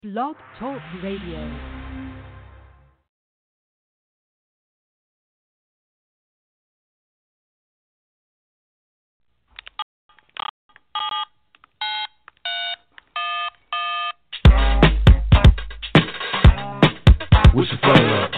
Blog Talk Radio. What's your phone up?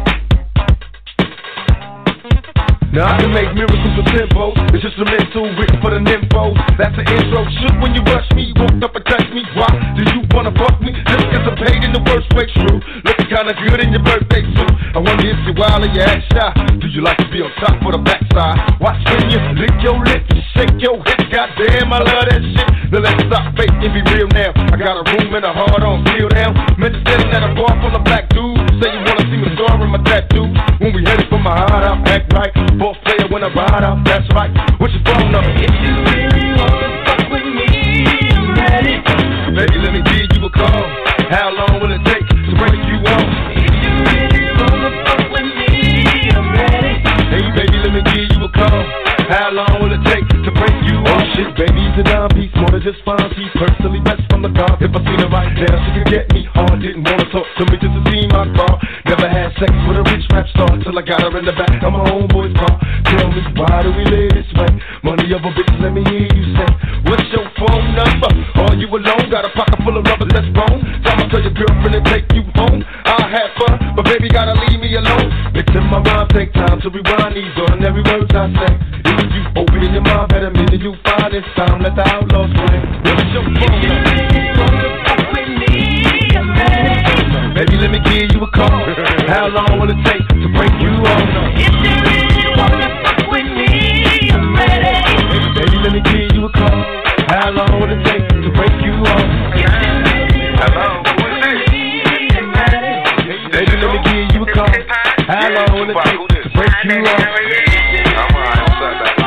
Now I can make miracles with tempo. It's just a mental written for the nympho. That's the intro. Shoot when you rush me, walked up and touched me. Why do you wanna fuck me? Just cause I'm paid in the worst way, true. Looking kinda good in your birthday suit. I wonder if you're wild or you act shy. Do you like to be on top or the backside? Watch when you lick your lips and shake your hips. Goddamn, I love that shit. Now let's stop faking, be real now. I got a room and a heart on feel down. Meant to stand at a bar full of black dudes. Say you wanna see me star in my tattoo. When we headed for my heart, I'll act right. Ball player when I ride out, that's right. What's your phone number? If you really wanna fuck with me, I'm ready. Baby, let me give you a call. How long will it take to break you off? If you really wanna fuck with me, I'm ready. Hey, baby, let me give you a call. How long will it take to break you off? Oh shit, baby, it's a dime piece, more than just fine. She's personally best from the top. If I see the right down, she could get me hard. Didn't wanna talk to me just to see my car. Never had sex with a rich rap star till I got her in the back of my homeboy's car. Tell me, why do we live this way? Money over bitch, let me hear you say. What's your phone number? Are you alone? Got a pocket full of rubbers that's wrong. Time to tell your girlfriend and take you home. I'll have fun, but baby gotta leave me alone. Mixing my rhyme, take time to rewind these ordinary words I say. If you open your mind, better mean that you find it's time. Let the outlaws play. What's your phone number? With me, I'm ready. Baby, let me give you a call. How long will it take to break you off? If you really wanna fuck with me, I'm ready. Baby, let me give you a call. How long will it take to break you off? Hello, who is this? Baby, let me give you a call. How long will it take to break you off? I'm alright, what's up, baby?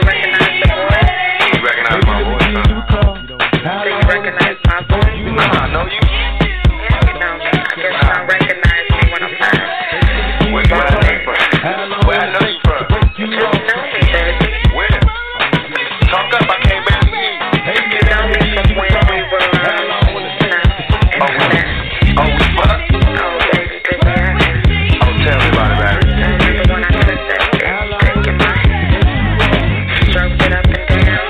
You recognize my voice, huh? How Do you long will it recognize take? my voice? Nah, I know you. I guess you don't recognize me when I'm fine. Where I know you from? Where I know you from? You know me, baby. Where? Talk up, I can't barely hear you. You know me from when we were, in Oh, we fucked? Oh, baby, did we? Oh, tell me about it, baby. Remember when I kissed that bitch, taking my hand, stroked it up and down,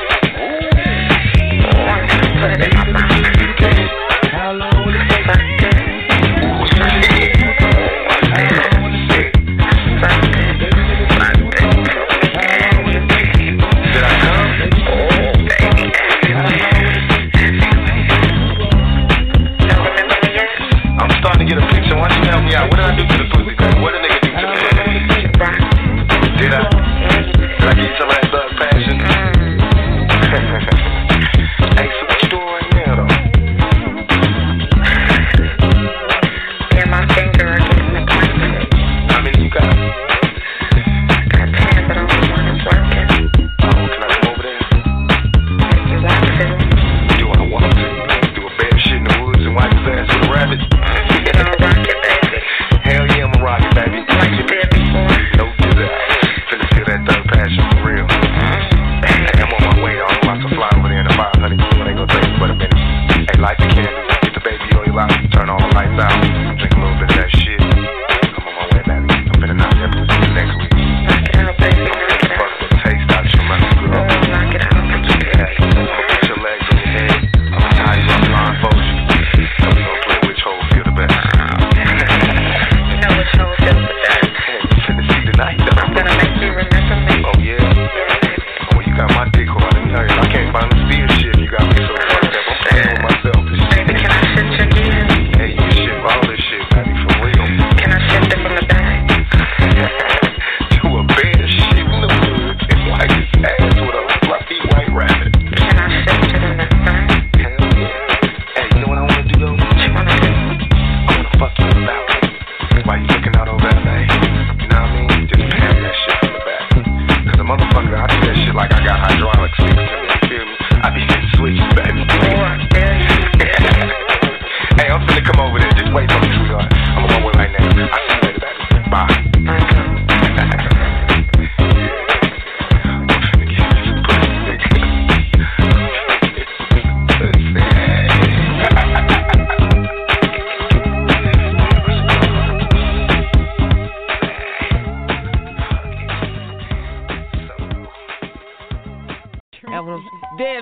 put it in my mouth. How long will it take? Did I come? I'm starting to get a picture. Why don't you help me out? What did I do to the pussy, baby? What did a nigga do to the pussy? Did I? Did I get some of that thug passion? Hey, so what you doing right now, though? Yeah, my finger are getting acquainted. How many you got? Got 10, but only one is working. Oh, can I come over there? If you want to. Do I want to? Do a bear shit in the woods and wipe his ass with a rabbit? You gonna rock it, baby. Hell yeah, I'm a rocket, baby. Like you did before. No do that. Finna feel that thug passion for real. Hey, I'm on my way. I'm about to fly over there in about 100 years. Ain't gonna take but a minute. Hey, light the candles. Get the baby oil out. Turn all the lights out. Drink a little bit of that shit. I'm on my way, baby. I'm finna knock that pussy next week. Knock it out, baby. Knock it Fuck out. the taste out your mouth, girl. Knock it out. Hey, put your legs on your head. I'm gonna tie you up blindfold you. And we gonna play which hole feel the best. You know which hole feels the best. Hey, you finna see tonight, though. I'm gonna make you remember me. Oh, yeah? Well, you got my dick hard. Let me tell you, I can't find the speed shit. You got me so fucked up. I'm playing on myself. Baby, can I shift your gear? Hey, you shit all this shit, baby, for real. Can I shift it from the back? To a bear shit in the woods and wipe his ass with a fluffy white rabbit. Can I shift it in the front? Hell yeah. Hey, you know what I wanna do, though? What you wanna do? I wanna fuck you in the balcony while you looking out over LA. You know what I mean? Just pan that shit from the back. Cause a motherfucker, I do that shit like I got hydraulics fixed to me. You feel me? I be hitting switches, baby. Oh, I feel you. Hey, I'm finna come over there. Just wait for me, sweetheart. I'm on my way right now. I'll see you later, baby. Bye. I'm finna get this pussy.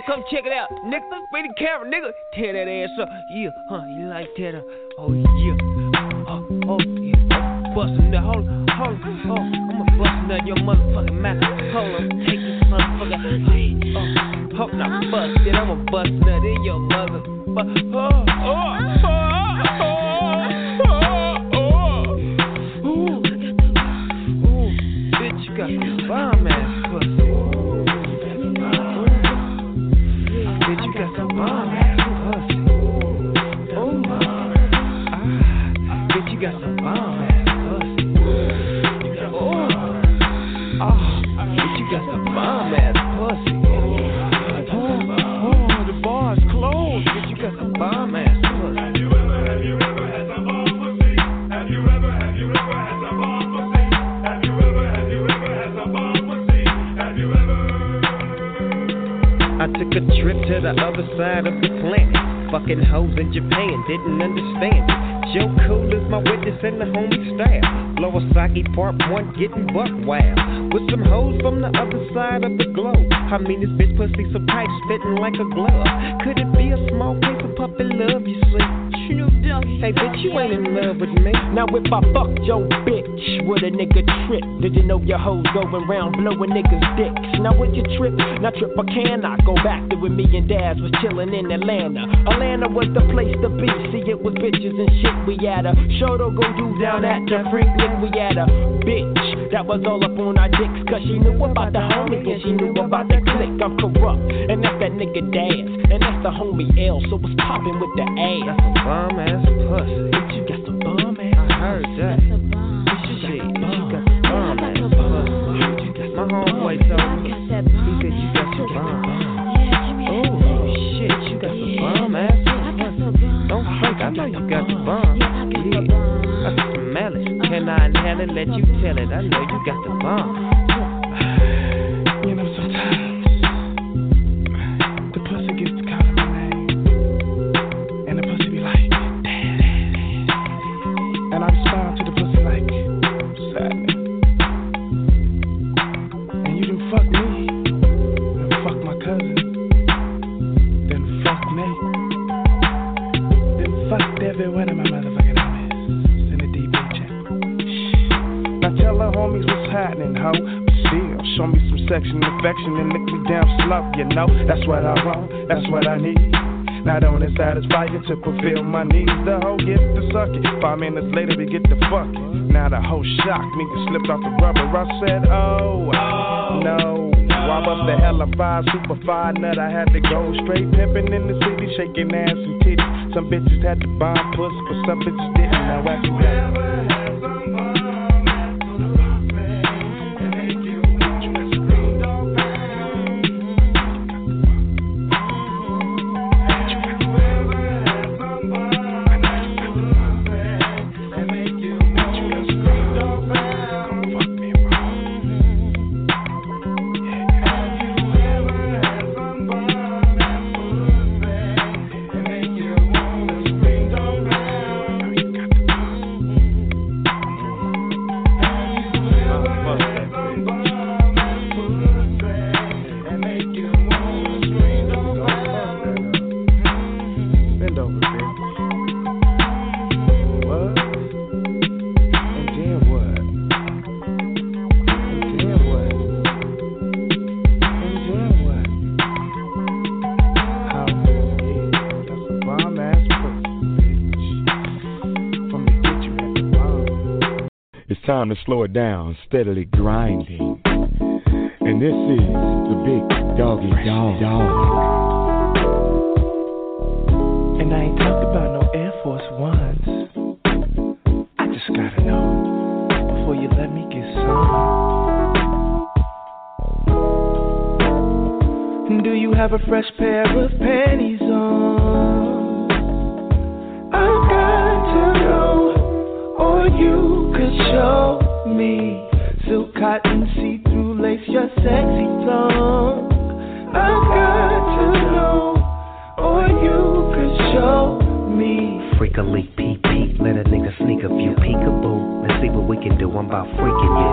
come check it out. Nigga, bring the camera, nigga. Tear that ass up. Yeah, you like that? Oh, yeah. Oh, yeah. Bustin' that. Hold on. I'ma bust nut your motherfucking mouth. Hold on, take this motherfucker. Hope not bust it. I'ma bust nut in your motherfucker. Bitch, you got this bomb ass pussy. Bitch, you got some bomb ass pussy. Bitch, you got some bomb ass pussy. Bitch, you got some bomb ass pussy. The bar's closed. Bitch, you got some bomb ass pussy. Have you ever had some bomb pussy? Have you ever had some bomb pussy? Have you ever had some bomb pussy? Have you ever? I took a trip to the other side of the planet. Fucking hoes in Japan, didn't understand it. Joe Cool is my witness and the homie style. Lowasaki Part 1 getting buck wild. With some hoes from the other side of the globe. I mean this bitch pussy so tight, spitting like a glove. Could it be a small case of puppy love, you see? Hey bitch, you ain't in love with me. Now if I fucked your bitch, would a nigga trip? Did you know your hoes going round blowing niggas' dicks? Now would you trip? Now trip or can I go back to when me and Daz was chillin' in Atlanta? Atlanta was the place to be. See, it was bitches and shit. We had a show to go do down at the Franklin. We had a bitch that was all up on our dicks, cause she knew about the homie and she knew about the clique. I'm corrupt, and that's that nigga Daz, and that's the homie L. So what's poppin' with the ass? That's a bomb ass pussy. Bitch, you got some bomb ass. I heard that. Shit, you got some bomb ass pussy. My homeboy told me. He said you got some bomb. Oh shit, you got some bomb ass pussy. Don't think I know you got the bomb. Yeah, I smell it. Can I inhale it? Let you tell it. I know you got the bomb. You know sometimes the pussy gets to call my name, and the pussy be like, damn. And I respond to the pussy like, what's happening? And you done fuck me, then fuck my cousin, then fuck me, then fucked every one of my motherfucking homies in the DB chat. Now tell the homies what's happening, ho. But still, show me some section affection and lick me down slow, you know. That's what I want, that's what I need. Not only satisfy you to fulfill my needs, the hoe gets to suck it. 5 minutes later we get to fucking. Now the hoe shocked me and slipped off the rubber. I said, oh no. I was the hella fire, super fire nut. I had to go straight pimping in the city, shaking ass and titties. Some bitches had to bomb pussy, but some bitches didn't. Now I can go. Time to slow it down, steadily grinding. And this is the Big Doggy Dog. And I ain't talked about no Air Force Ones. I just gotta know before you let me get some. Do you have a fresh pair of panties on? I've got to know. Or you could show me silk, cotton, see-through lace, your sexy tongue. I've got to know. Or you could show me. Freak a leak, peep, peep. Let a nigga sneak a few peekaboo. Let's see what we can do. I'm about freaking you.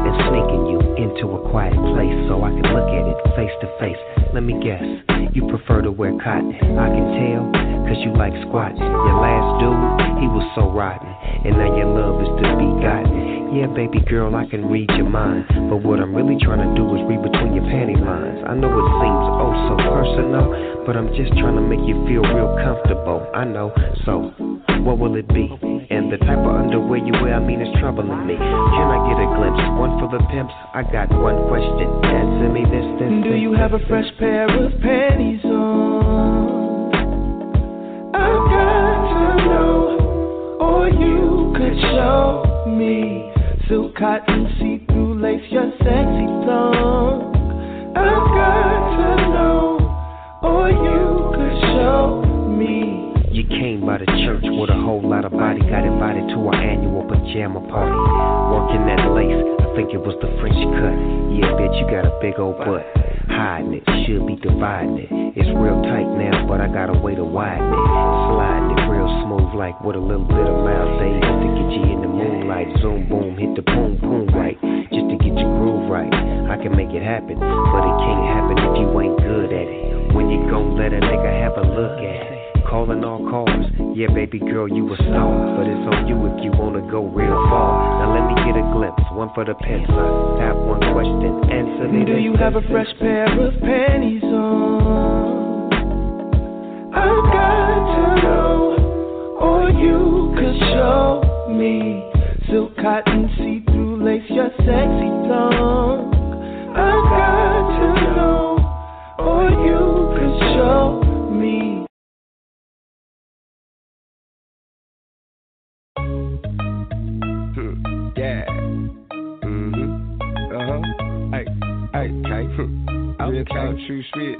and sneaking you into a quiet place so I can look at it face to face. Let me guess, you prefer to wear cotton. I can tell, cause you like squatting. Your last dude, he was so rotten, and now your love is to be gotten. Yeah, baby girl, I can read your mind, but what I'm really trying to do is read between your panty lines. I know it seems oh so personal, but I'm just trying to make you feel real comfortable. I know, so what will it be? And the type of underwear you wear, I mean, it's troubling me. Can I get a glimpse? One for the pimps? I got one question. Answer me this. Do you have a fresh pair of panties on? I've got to know, or you could show me. Silk, cotton, see-through lace, your sexy tongue. I've got to know, or you could show me. You came by the church with a whole lot of body. Got invited to our annual pajama party. Working that lace, I think it was the French cut. Yeah, bitch, you got a big old butt. Hiding it, should be dividing it. It's real tight now, but I got a way to widen it. Sliding it real smooth, like with a little bit of Miles Davis to get you in the moonlight. Zoom, boom, hit the boom, boom right, just to get your groove right. I can make it happen, but it can't happen if you ain't good at it. When you gon' let a nigga have a look at it. Calling all cars, yeah, baby girl, you a star, but it's on you if you wanna go real far. Now let me get a glimpse, one for the pimps. I have one question, answer me. Do you have a fresh pair of panties on? I've got to know, or you could show me. Silk, cotton, see-through lace, your sexy tongue. I've got to know, or you could show me. Yeah. Real talk, true shit.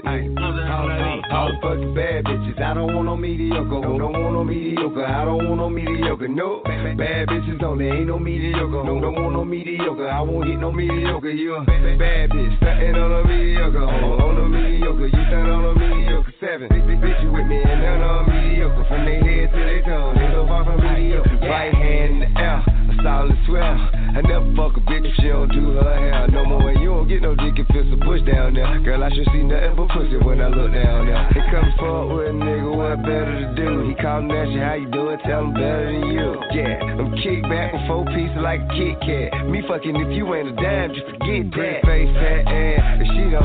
All fucking bad bitches. I don't want no mediocre. Don't want no mediocre. I don't want no mediocre. No. Bad bitches only. Ain't no mediocre. Don't want no mediocre. I won't hit no mediocre. You a bad bitch. Stuntin' on a mediocre. On a mediocre. You stand on a mediocre. 7. Bitch, you with me and none on mediocre. From their head to their toe. They so far from mediocre. Right hand in the air. A solid swell. I never fuck a bitch if she don't do her hair no more. And you don't get no dick if it's a bush down there. Girl, I should see nothing but pussy when I look down there. He comes forward with a nigga, what better to do? He callin' at you, how you doing? Tell him better than you. Yeah, I'm kicked back with 4 pieces like a Kit Kat. Me fucking if you ain't a dime, just forget that. Face fat ass, if she don't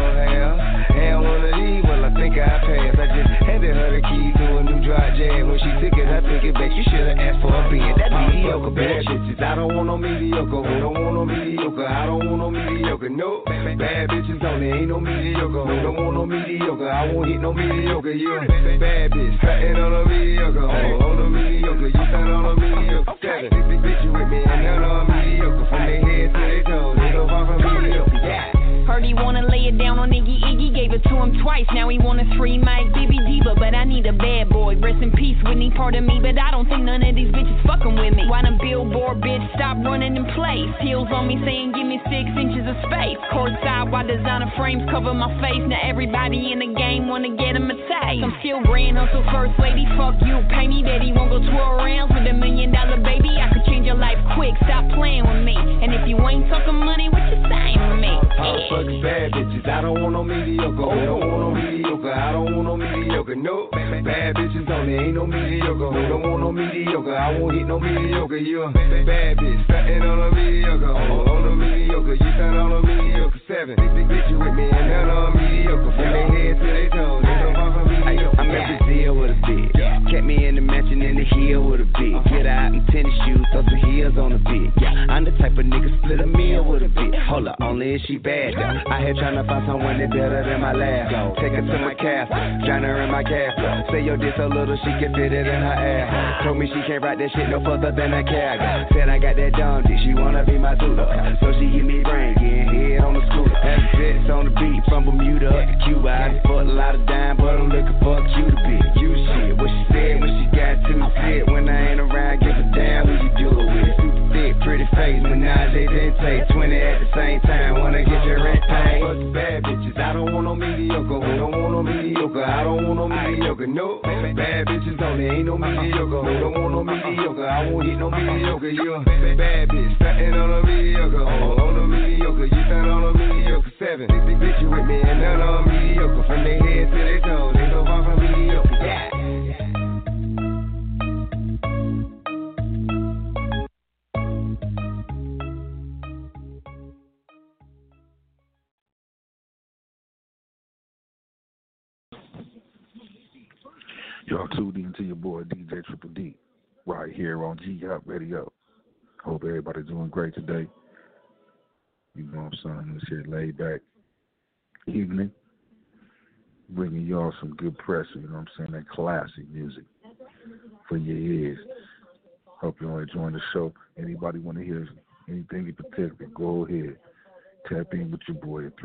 have one of these, well I think I pass. I just handed her the keys to a new dry jam. When she took it, I took it back. You should've asked for a being that mediocre bad bitches. I don't want no mediocre. Don't want no mediocre. I don't want no mediocre. No, bad bitches only. Ain't no mediocre. Don't want no mediocre. I won't hit no mediocre. You a bad bitch. Stuntin' on a mediocre. On a mediocre. You stand on a mediocre. 7. Bitch, you with me and none on mediocre. From their head to their toes. They so far from mediocre. Yeah. Heard he wanna lay it down on Iggy. Iggy gave it to him twice. Now he wanna free Mike, Baby Diva, but I need a bad boy. Rest in peace, Whitney, pardon me, but I don't think none of these bitches fucking with me. Why them billboard bitch stop running in place? Heels on me saying give me 6 inches of space. Courtside while designer frames cover my face. Now everybody in the game wanna get him a taste. I'm still grand hustle first lady. Fuck you, pay me daddy. Won't go 12 rounds with $1 million baby. I could change your life quick. Stop playing with me. And if you ain't talking money, what you saying with me? Yeah. Bad bitches, I don't want no mediocre. Don't want no mediocre. I don't want no mediocre. No, bad bitches only. Ain't no mediocre. Don't want no mediocre. I won't hit no mediocre. You a bad bitch, stuntin' on a mediocre. On a mediocre. You stand on a mediocre. 7. Bitch, you with me and none on mediocre. From their head to their toes. They so far from mediocre. I'm in Brazil with a bitch. Kept me in the mansion in the hill with a bitch. Get out in tennis shoes, throw some heels on a bitch. Yeah, I'm the type of nigga split a meal with a bitch. Hold up, only if she bad though. I here tryna find someone that's better than my last. Take her to my castle, drown her in my castle. Say your dick so little she can fit it in her ass. Told me she can't ride that shit no further than a cargo. Said I got that dumb dick, she wanna be my tutor. So she give me brain, getting head on the scooter. That's sits on the beat from Bermuda up to Cuba. I just fucked a lot of dime, but I'm looking for a cute bitch. You shit, what she said when she got to sit. When I ain't around, give a damn who you do it with. Super thick, pretty face, Menage didn't take 20 at the same time. Wanna get your rent paid. Fuck the bad bitches, I don't want no mediocre. Don't want no mediocre, I don't want no mediocre. No, bad bitches only. Ain't no mediocre. Don't want no mediocre, I I won't hit no mediocre. You a bad bitch, stuntin' on a mediocre. On a mediocre, you stand on a mediocre 7. Bitch, you with me and none on mediocre. From their head to their toes, they so far from mediocre. Yeah. Y'all tuned in to your boy DJ Triple D right here on G-Hop Radio. Hope everybody's doing great today. You know what I'm saying? This here laid back evening, bringing y'all some good pressure, you know what I'm saying? That classic music for your ears. Hope y'all enjoying the show. Anybody want to hear anything in particular, go ahead. Tap in with your boy at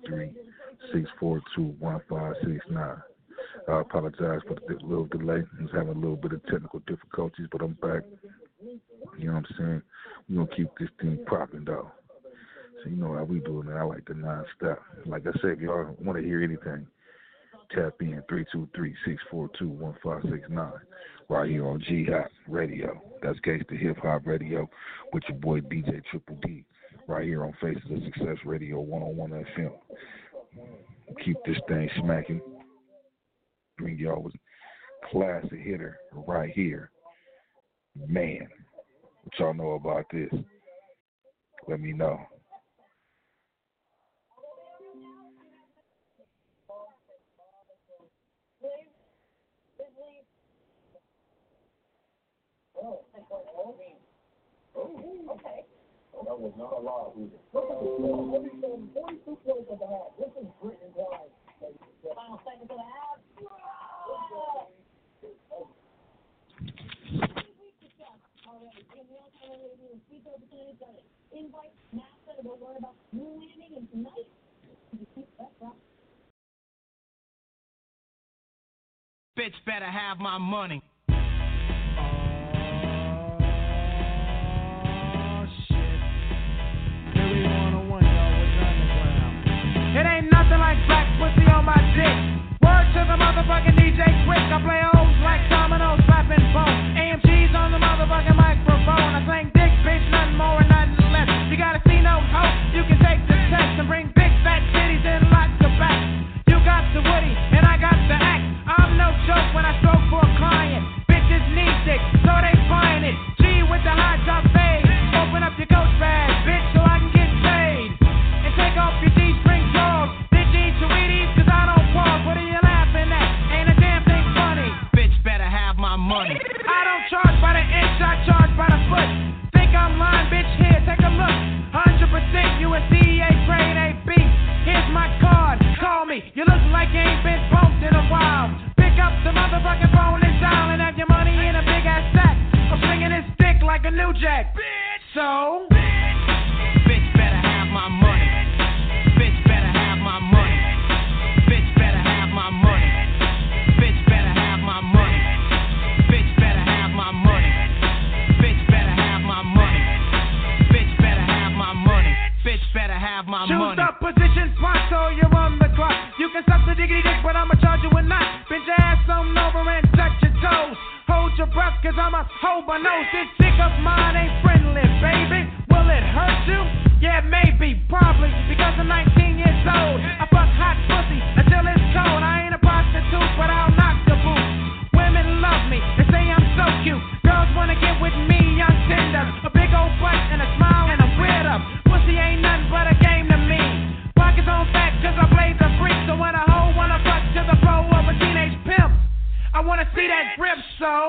323-642-1569. I apologize for the little delay. I was having a little bit of technical difficulties, but I'm back. You know what I'm saying? We're going to keep this thing popping, though. So you know how we do it, man. I like the non-stop. Like I said, if y'all want to hear anything, tap in 323-642-1569 right here on G-Hop Radio. That's Gangsta Hip Hop Radio with your boy DJ Triple D right here on Faces of Success Radio 101 FM. Keep this thing smacking. Bring y'all with classic hitter right here. Man, what y'all know about this? Let me know. Okay. That was not a lot either. 42 points at the half. This is Britain Drive. Final seconds of the half. Bitch better have my money. It ain't nothing like black pussy on my dick. Word to the motherfucking DJ Quick. I play O's like dominoes, slapping bone. AMG's on the motherfucking microphone. I slang dick, bitch, nothing more and nothing less. You gotta see no hope. You can take the test and bring big fat titties and lots of back. You got the woody and I got the act. I'm no joke when I stroke for a client. Bitches need dick, so they buying it. G with the high top fade. Open up your coach bag, bitch, so I can get paid. And take off your G-string drawers. Did you eat your Wheaties? Cause I don't pause. What are you laughing at? Ain't a damn thing funny. Bitch better have my money. I don't charge by the inch, I charge by the foot. Think I'm lying, bitch, here, take a look. 100% USDA grade AB. Here's my card, call me. You look like you ain't been bumped in a while. Pick up the motherfucking phone and dial and have your money in a big ass sack. I'm swinging this dick like a new jack. Bitch, so bitch better have my money. Bitch better have my money. Bitch better have my money. Bitch better have my money. Bitch better have my money. Bitch better have my money. Bitch better have my money. Bitch better have my money. Choose the position, spot, so you're on the clock. You can suck the diggity dick, but I'ma charge you a knot. Bend your ass on over and touch your toes. Hold your breath, cause I'm a hold my nose. This dick of mine ain't friendly, baby. Will it hurt you? Yeah, maybe, probably, because I'm 19 years old. I fuck hot pussy until it's cold. I ain't a prostitute, but I'll knock the boot. Women love me, they say I'm so cute. Girls wanna get with me on Tinder. A big old butt and a smile and a weird up. Pussy ain't nothing but a game to me. Pockets on fat cause I play the freak. So when a hoe wanna fuck to the flow of a teenage pimp, I wanna see that grip, so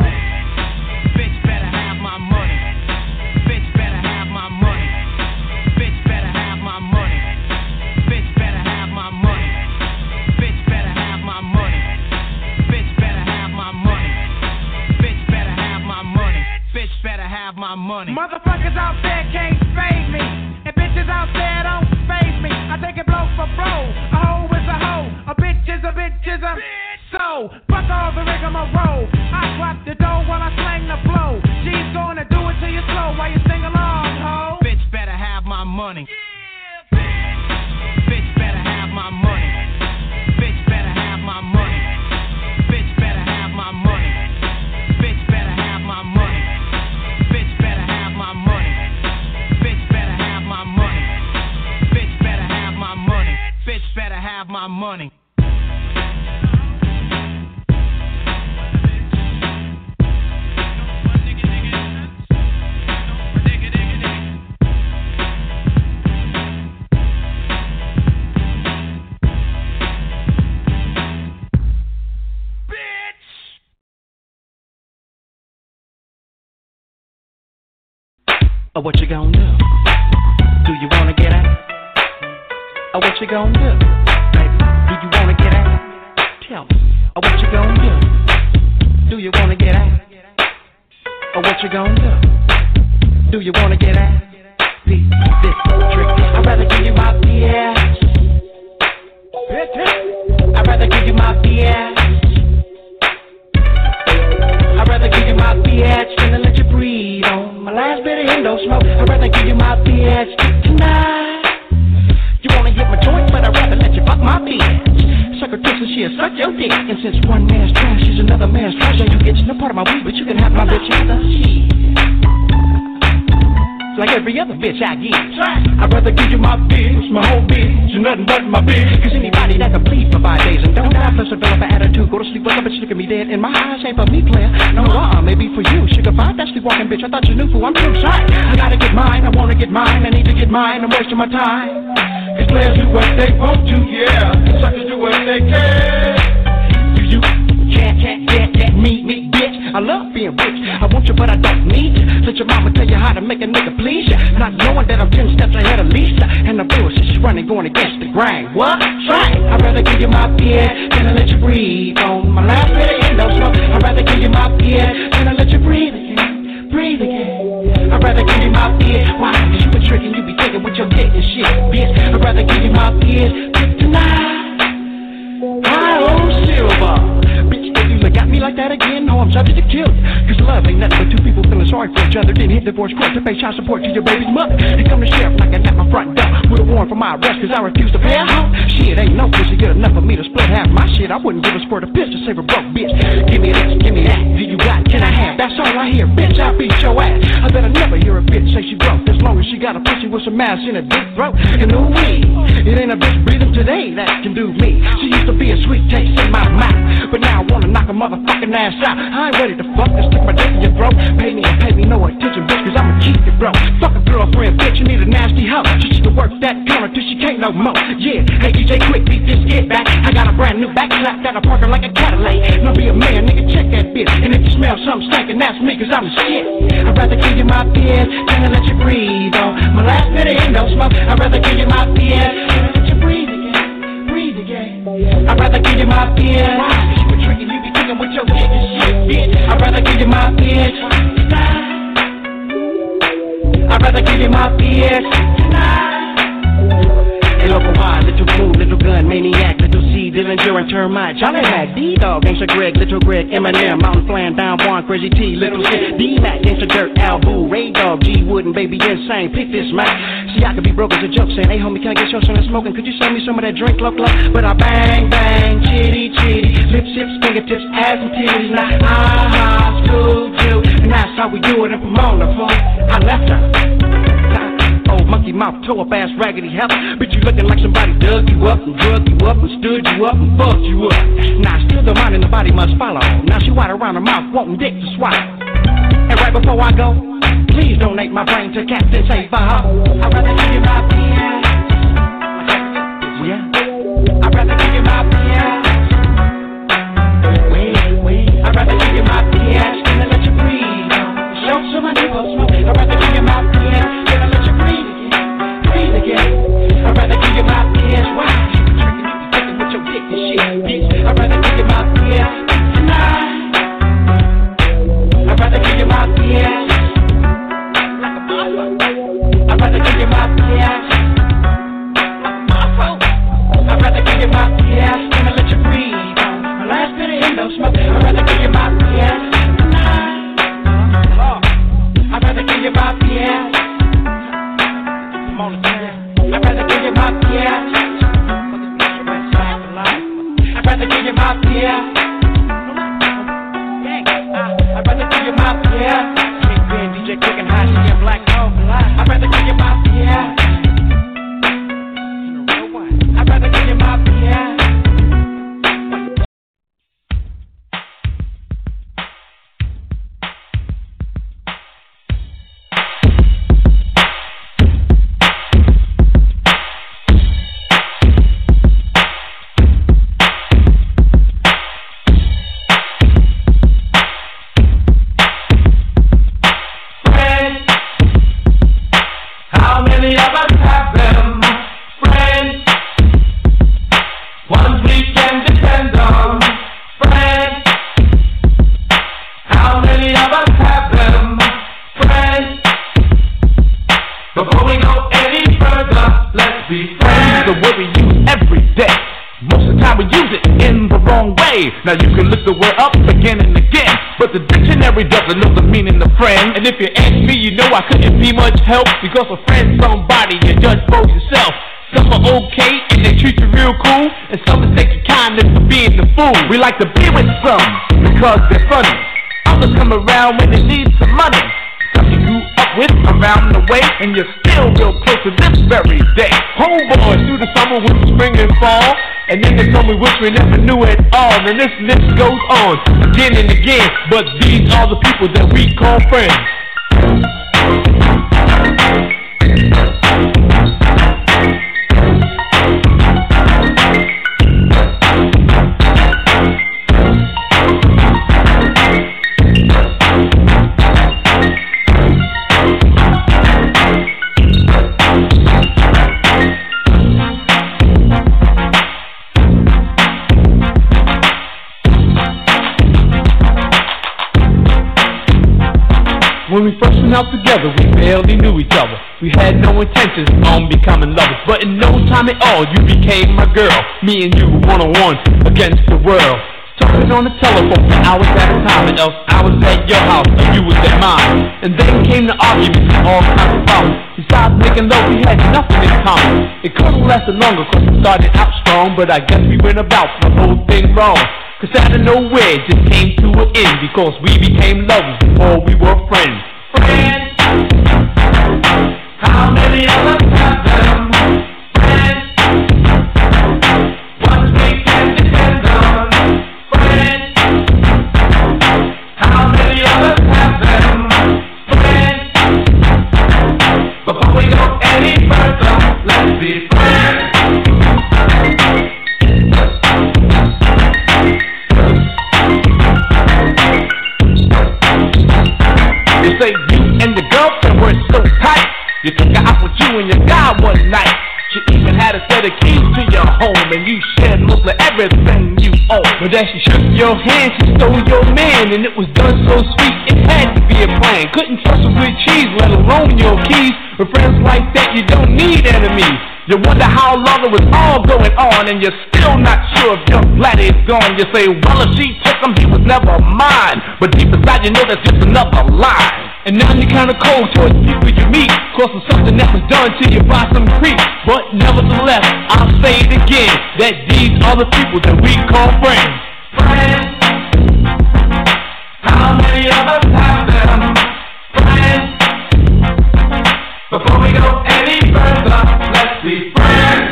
bitch better have my money. Bitch better have my money. Bitch better have my money. Bitch better have my money. Bitch better have my money. Bitch better have my money. Bitch better have my money. Bitch better have my money. Motherfuckers out there can't fade me, and bitches out there don't fade me. I take it blow for blow. A hoe is a hoe. A bitch is a bitch is a so fuck all the rigmarole. I clap the dough while I slang the blow. G's gonna do it till you slow while you sing along, ho. Bitch better have my money. Yeah, bitch. Bitch better have my money. Bitch better have my money. Bitch better have my money. Bitch better have my money. money. Oh, what you gonna do? Do you wanna get out? Oh, what you gonna do? Baby, do you wanna get out? Tell me. Oh, what you gonna do? Do you wanna get out? Oh, what you gonna do? Do you wanna get out? This trick. I'd rather give you my BS. I'd rather give you my BS. I'd rather give you my BS than let you breathe on my last bit of endo smoke. I'd rather give you my BS tonight. You wanna hit my joint, but I'd rather let you fuck my bitch. Suck her tits and she'll suck your dick. And since one man's trash is another man's treasure, you get no part of my weed, but you can have my bitch either. Shit. Like every other bitch I get. I'd rather give you my bitch, my whole bitch, and nothing but my bitch. Cause anybody that can plead for 5 days and don't die plus develop an attitude, go to sleep with a bitch, look at me dead in my eyes, ain't for me, player. No, maybe for you. Sugar 5, that sleepwalking bitch, I thought you knew who I'm too sorry. I gotta get mine, I wanna get mine, I need to get mine, I'm wasting my time. Cause players do what they want to, yeah. Suckers do what they can. You can't get me, bitch. I love being rich. I want you, but I don't need you. Let your mama tell you how to make a nigga please you. Not knowing that I'm 10 steps ahead of Lisa. And the bullshit she's running, going against the grain. What? Try it. I'd rather give you my beer than I let you breathe on my last bit of endo smoke. I'd rather give you my beer than I let you breathe again. Breathe again. I'd rather give you my beer. Why? Cause you been tricking, you be thinking with your dick and shit, bitch. I'd rather give you my beer tonight. My old silver. Bitch, if you look at me like that again, no, I'm subject to kill you. Cause love ain't nothing but two people feeling sorry for each other. Then hit divorce court to pay child support to your baby's mother. They come to sheriff knocking at my front door with a warrant for my arrest cause I refuse to pay a hoe. Shit, ain't no pussy good enough for me to split half my shit. I wouldn't give a squirt of piss to save a broke bitch. Give me this, give me that. Do you got, can I have? That's all I hear, bitch, I'll beat your ass. I better never hear a bitch say she broke as long as she got a pussy with some ass in a deep throat. And no way, it ain't a bitch breathing today that can do me. She used to be a sweet taste in my mouth, but now I wanna knock a motherfucking ass out. I ain't ready to fuck, just stick my dick in your throat. Pay me no attention, bitch, cause I'ma keep it, bro. Fuck a girlfriend, bitch, you need a nasty hoe. She can work that counter till she can't no more. Yeah, hey DJ, quick, beat this get back. I got a brand new back slap, got a parker like a Cadillac. Now be a man, nigga, check that bitch. And if you smell something stinking, that's me, cause I'm the shit. I'd rather give you my beer than to let you breathe on my last bit of endo smoke. I'd rather give you my beer than to let you breathe again, breathe again. I'd rather give you my beer. Cause you been tricking, you be tricking with your dick and shit, bitch. I'd rather give you my beer tonight. I'd rather give you my beer tonight. Hey, local wide, little blue, little gun, maniac, little C, Dillinger and termite. Y'all ain't had D-Dog, Gangsta Greg, Little Greg, Eminem, Mountain Flan, Down Juan, Crazy T, Little shit, D-Mac, Gangsta Dirt, Al Boo, Ray Dog, G Wooden, Baby Insane, pick this man. See, I could be broke as a joke, saying, hey homie, can I get your son of smoking? Could you send me some of that drink, look? But I bang, bang, chitty, lip sips, fingertips, ass and titties, now, school, Jew, and that's how we do it in Pomona, fool. I left her. Old monkey mouth, toe up ass, raggedy help. Bitch, you looking like somebody dug you up and drug you up and stood you up and fucked you up. Now, still the mind and the body must follow. Now she wide around her mouth, wanting dick to swallow. And right before I go, please donate my brain to Captain Save I'd rather give you my beer. Yeah. I'd rather give you my beer. Wait. I'd rather give you my beer than to let you breathe. Show some of my smoke. I'd rather give you my beer than to let you breathe again. I'd rather give you my beer. Why? You be tricking, you be fucking with your dick and shit, bitch. I'd rather give you my beer tonight. I'd rather give you my beer like a motherfucker. I'd rather give you my beer. way. Now you can look the word up again and again, but the dictionary doesn't know the meaning of friend. And if you ask me, you know I couldn't be much help, because a friend's somebody you judge for yourself. Some are okay and they treat you real cool, and some mistake your kindness for being the fool. We like to be with some because they're funny. Others come around when they need some money. Some you grew up with around the way, and you're still real close to this very day. Homeboys through the summer, winter, spring, and fall, and then they told me which we never knew at all. And this list goes on again and again, but these are the people that we call friends. When we first went out together, we barely knew each other. We had no intentions on becoming lovers, but in no time at all, you became my girl. Me and you were one-on-one against the world. Talking on the telephone for hours at a time, and else I was at your house and you was at mine. And then came the arguments and all kinds of problems. Besides making love, we had nothing in common. It couldn't last longer cause we started out strong, but I guess we went about the whole thing wrong. Cause out of nowhere it just came to an end, because we became lovers before we were friends. Friends, how many of us have them? Friends, ones we can depend on. Friends, how many of us have them? Friends, before we go any further, let's be friends. You say you and the girlfriend were so tight, you took her out with you and your guy one night. She even had a set of keys to your home, and you shared most of everything you own. But as she shook your hand, she stole your man, and it was done so sweet, it had to be a plan. Couldn't trust her with cheese, let alone your keys. With friends like that, you don't need enemies. You wonder how long it was all going on, and you're still not sure if your glad is gone. You say, well, if she took him, he was never mine. But deep inside, you know that's just another lie. And now you're kinda cold towards people you meet, cause of something that was done to you by some creep. But nevertheless, I'll say it again, that these are the people that we call friends. Friends, how many of us have them? Friends, before we go any further, let's be friends.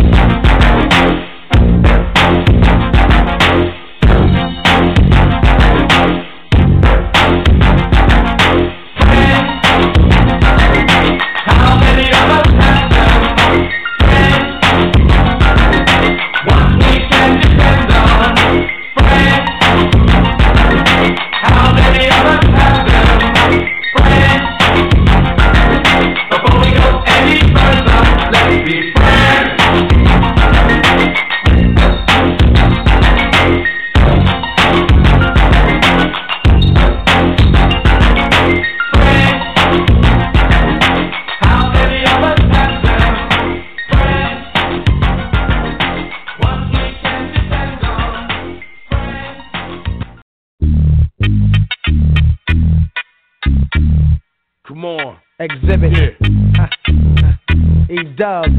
How many of us have them? Friends, ones we can depend on. Friends, how many of us have them? Friends, before we go any further, let's be friends. Come on. Exhibit. Yeah. E-Dubs.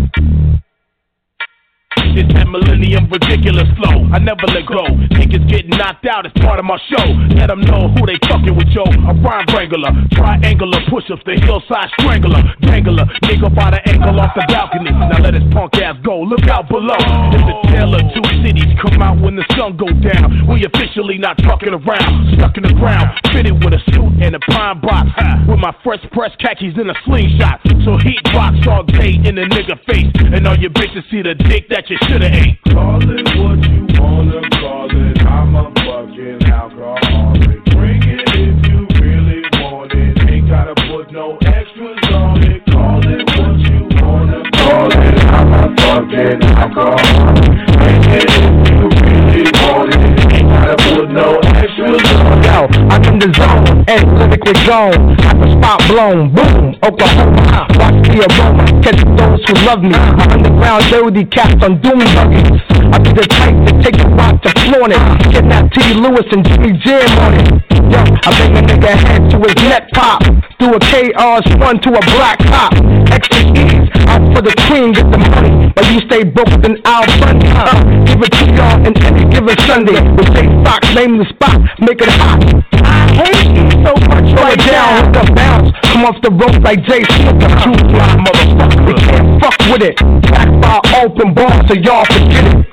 It's that millennium ridiculous flow. I never let go. Niggas getting knocked out as part of my show. Let them know who they fucking with, yo. A rhyme wrangler, triangular push-ups, the hillside strangler, dangler, nigga by the ankle off the balcony. Now let his punk ass go. Look out below. It's the tale of two cities. Come out when the sun go down. We officially not trucking around. Stuck in the ground, fitted with a suit and a pine box. With my fresh press khakis in a slingshot. So heat box all day in the nigga face. And all your bitches see the dick that you shoulda ate. Call it what you wanna call it. I'm a fucking alcoholic. Drink it if you really want it. Ain't gotta put no extras on it. Call it what you wanna call it. I'm a fucking alcoholic. Drink it if you really want it. Ain't gotta put no extras on it. Yo, I'm in the zone, and lyrically zone. At the spot blown, boom, Oklahoma. Watch the aroma, catch those who love me. My underground dirty cats on doom buggies. I be the type to take a rock to flaunt it. Kidnap T. Lewis and Jimmy Jam on it. Yo, I bring a nigga head to his neck pop. Through a KRS-One to a black cop. Extra ease, out for the queen, get the money. But you stay broke then I'll fund you. Give it to y'all in any given Sunday. With J. Fox, name the spot, make it hot. I hate you so much right down with the bounce. Come off the rope like Jay Snooker. True fly, motherfucker. We can't fuck with it. Back by open bar, so y'all forget it.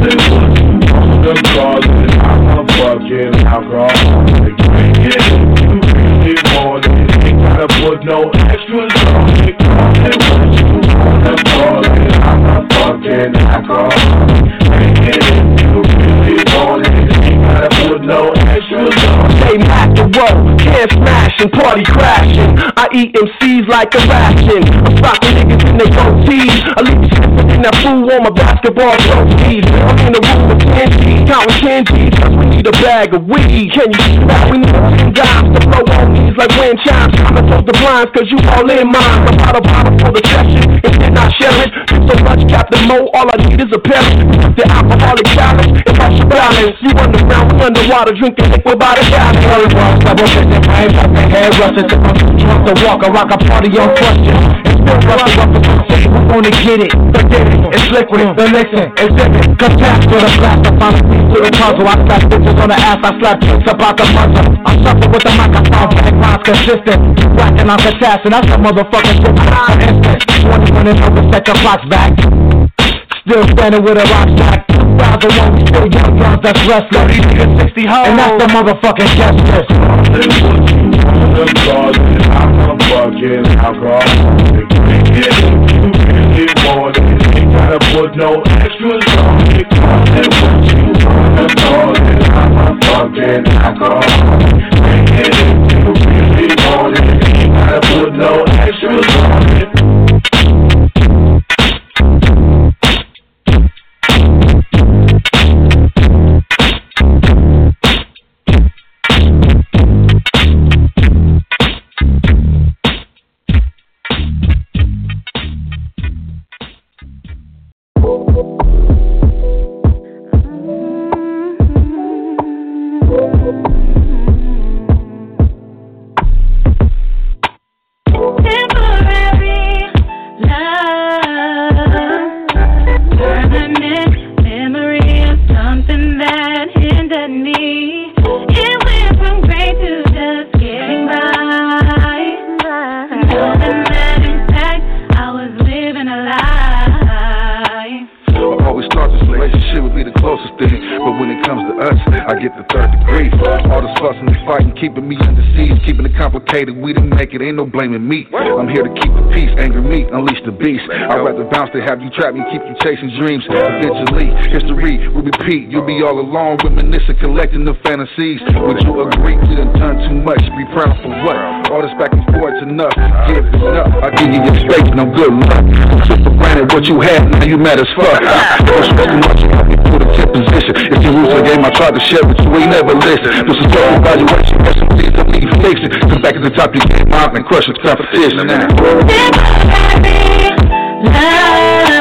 The closet, I'm fucking alcohol. You really want it. Ain't gotta put no extras on it. The closet, I'm fucking alcohol. You really want it. Ain't gotta put no extras on it. They mad the world, can't smash and party crashing. I eat MCs like a ration. I'm stocking niggas in their goatees. I leave you slipping in that fool on my basketball trophies. I'm in the room with candy, counting candies, cause we need a bag of weed. Can you see that? We need 10 dimes to blow on these like wind chimes. I'ma close the blinds cause you all in mine. I'm out of bottle for the session, and then I share it. Drink so much Captain Mo, all I need is a parent. The alcoholic challenge, if I should balance. You underground, we underwater, drinking liquid by the gallon. Double fishing, brains up and head rushes. If I'm drunk to walk, I rock a party on question. And still rushing up the conversation, we wanna get it. Forget it, it's liquid, then listen, exhibit. Cause taps for the blast, I find a piece to the puzzle. I slap bitches on the ass, I slap chicks about the muzzle. I'm suffering with the microphone, back lines consistent. Whacking on assassin, that's a motherfucking shit for instance. 21 and over, set your clocks back. Still standing with a rock stack. 2001, we still young guns, that's restless. 60 hoes, and that's the motherfucking guest list. The closet, I'm fucking alcohol. You really want it. Ain't gotta put no extras on it. The closet, I'm fucking alcohol. You really want it. Ain't gotta put no extras on it. We didn't make it, ain't no blaming me. I'm here to keep the peace, anger me, unleash the beast. I'd rather bounce to have you trap me, keep you chasing dreams. Eventually, history will repeat. You'll be all alone, reminiscing, collecting the fantasies. Would you agree we done done too much? Be proud for what? All this back and forth, enough. Give it up. I give you your space, no good luck. Took for granted what you had, now you mad as fuck. Don't smoke too much, you help me through the tip position. It's the rules of the game, I tried to share, but you ain't never listen. This is your evaluation, got some things that need fixing. Come back at the top, you get mobbed and crush with competition now. Love.